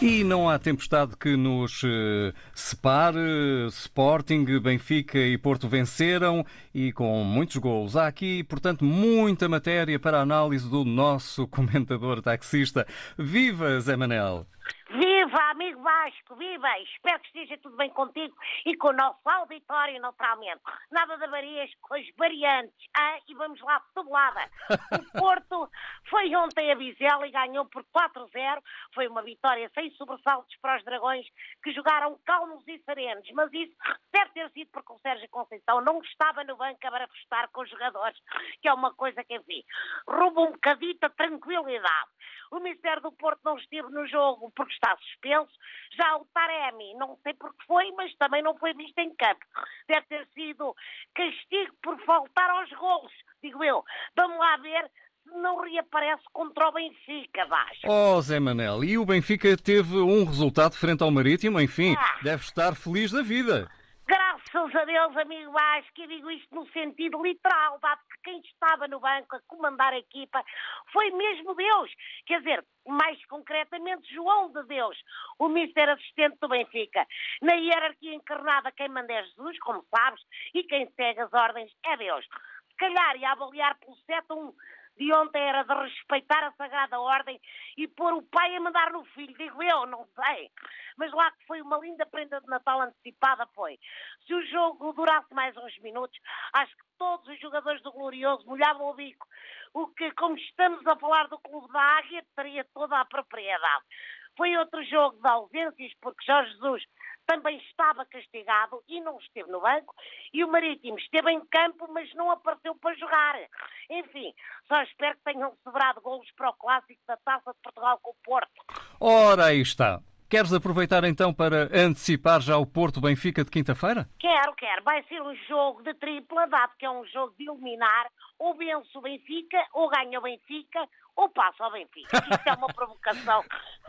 E não há tempestade que nos separe. Sporting, Benfica e Porto venceram e com muitos golos. Há aqui, portanto, muita matéria para a análise do nosso comentador taxista. Viva, Zé Manel! Viva, amigo Vasco, viva! Espero que esteja tudo bem contigo e com o nosso auditório, naturalmente. Nada de avarias com as variantes. E vamos lá, tabulada. O Porto foi ontem a Vizela e ganhou por 4-0. Foi uma vitória sem sobressaltos para os Dragões, que jogaram calmos e serenos. Mas isso deve ter sido porque o Sérgio Conceição não estava no banco a barafustar com os jogadores, que é uma coisa que, enfim, rouba um bocadito a tranquilidade. O Ministério do Porto não esteve no jogo porque está suspenso. Já o Taremi, não sei porque foi, mas também não foi visto em campo. Deve ter sido castigo por faltar aos golos, digo eu. Vamos lá ver se não reaparece contra o Benfica, Vasco. Oh, Zé Manel, e o Benfica teve um resultado frente ao Marítimo, enfim, deve estar feliz da vida. Graças a Deus, amigo Vasco, e digo isto no sentido literal, dado que quem estava no banco a comandar a equipa foi mesmo Deus. Quer dizer, mais concretamente, João de Deus, o mister assistente do Benfica. Na hierarquia encarnada, quem manda é Jesus, como sabes, e quem segue as ordens é Deus. Se calhar, e a avaliar pelo 7-1 de ontem era de respeitar a Sagrada Ordem e pôr o pai a mandar no filho, digo eu, não sei. Mas lá que foi uma linda prenda de Natal antecipada, foi. Se o jogo durasse mais uns minutos, acho que todos os jogadores do Glorioso molhavam o bico. O que, como estamos a falar do Clube da Águia, teria toda a propriedade. Foi outro jogo de ausências, porque Jorge Jesus também estava castigado e não esteve no banco, e o Marítimo esteve em campo, mas não apareceu para jogar. Enfim, só espero que tenham sobrado golos para o Clássico da Taça de Portugal com o Porto. Ora, aí está. Queres aproveitar então para antecipar já o Porto-Benfica de quinta-feira? Quero. Vai ser um jogo de tripla, dado que é um jogo de eliminar. Ou vence o Benfica, ou ganha o Benfica, ou passa ao Benfica. Isto é uma provocação.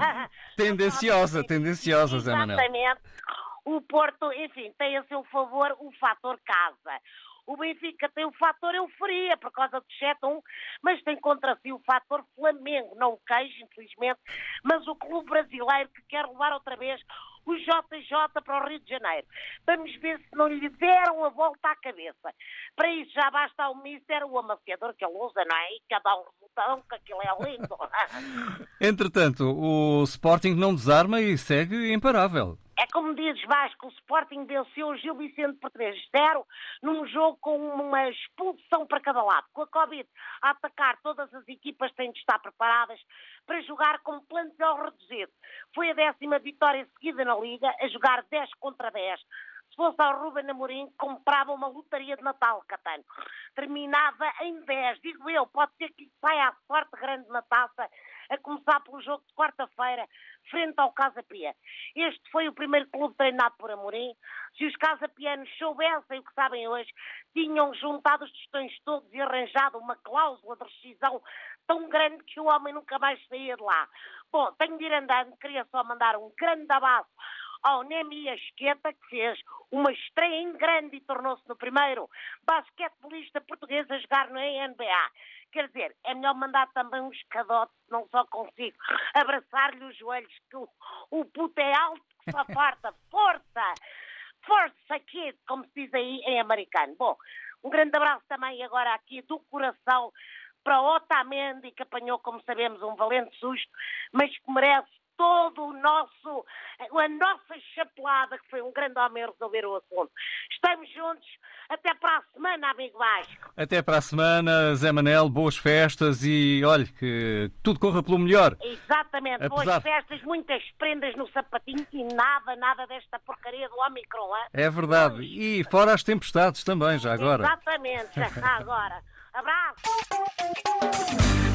Tendenciosa, Zé Manel. Exatamente. O Porto, enfim, tem a seu favor o fator casa. O Benfica tem o fator euforia por causa do 7-1, mas tem contra si o fator Flamengo, não o queijo, infelizmente, mas o clube brasileiro que quer levar outra vez o JJ para o Rio de Janeiro. Vamos ver se não lhe deram a volta à cabeça. Para isso já basta ao mister o amaciador que ele usa, não é? E cada um resultado, que aquilo é lindo. Entretanto, o Sporting não desarma e segue imparável. É como dizes, Vasco, o Sporting venceu o Gil Vicente por 3-0 num jogo com uma expulsão para cada lado. Com a Covid a atacar, todas as equipas têm de estar preparadas para jogar com plantel reduzido. Foi a 10ª vitória seguida na Liga, a jogar 10 contra 10. Se fosse ao Ruben Amorim, comprava uma lotaria de Natal, Catano. Terminava em 10, digo eu, pode ser que saia à sorte grande na taça, a começar pelo jogo de quarta-feira, frente ao Casa Pia. Este foi o primeiro clube treinado por Amorim. Se os casapianos soubessem o que sabem hoje, tinham juntado os tostões todos e arranjado uma cláusula de rescisão tão grande que o homem nunca mais saía de lá. Bom, tenho de ir andando, queria só mandar um grande abraço ao Nemi Asqueta, que fez uma estreia em grande e tornou-se no primeiro basquetebolista português a jogar no NBA. Quer dizer, é melhor mandar também um escadote, não só consigo abraçar-lhe os joelhos, que o puto é alto que só farta. Força, kid, como se diz aí em americano. Bom, um grande abraço também agora aqui do coração para o Otamendi, que apanhou, como sabemos, um valente susto, mas que merece todo a nossa chapelada, que foi um grande homem a resolver o assunto. Estamos juntos. Até para a semana, amigo Vasco. Até para a semana, Zé Manel. Boas festas e, olha, que tudo corra pelo melhor. Exatamente. Boas festas, muitas prendas no sapatinho e nada desta porcaria do Omicron. Hein? É verdade. E fora as tempestades também, já agora. Exatamente, já agora. Abraço.